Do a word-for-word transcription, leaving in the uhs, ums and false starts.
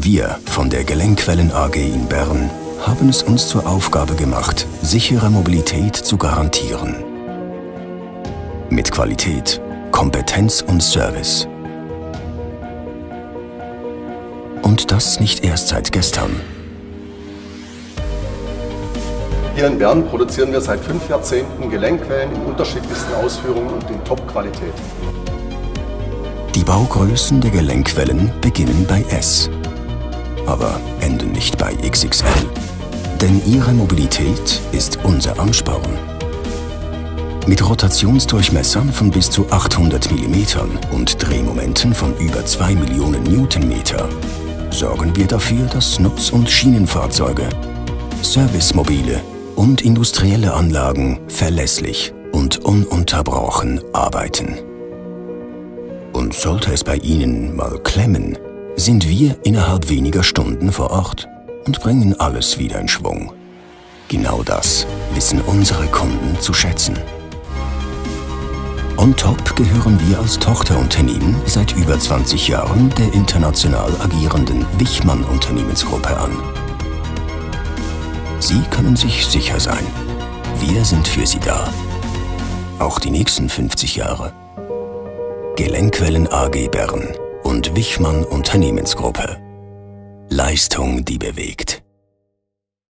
Wir von der Gelenkwellen A G in Bern haben es uns zur Aufgabe gemacht, sichere Mobilität zu garantieren. Mit Qualität, Kompetenz und Service. Und das nicht erst seit gestern. Hier in Bern produzieren wir seit fünf Jahrzehnten Gelenkwellen in unterschiedlichsten Ausführungen und in Top-Qualität. Die Baugrößen der Gelenkwellen beginnen bei S, aber enden nicht bei X X L. Denn ihre Mobilität ist unser Ansporn. Mit Rotationsdurchmessern von bis zu achthundert Millimeter und Drehmomenten von über zwei Millionen Newtonmeter sorgen wir dafür, dass Nutz- und Schienenfahrzeuge, Servicemobile und industrielle Anlagen verlässlich und ununterbrochen arbeiten. Und sollte es bei Ihnen mal klemmen, sind wir innerhalb weniger Stunden vor Ort und bringen alles wieder in Schwung. Genau das wissen unsere Kunden zu schätzen. On top gehören wir als Tochterunternehmen seit über zwanzig Jahren der international agierenden Wichmann Unternehmensgruppe an. Sie können sich sicher sein, wir sind für Sie da. Auch die nächsten fünfzig Jahre. Gelenkwellen A G Bern und Wichmann Unternehmensgruppe. Leistung, die bewegt.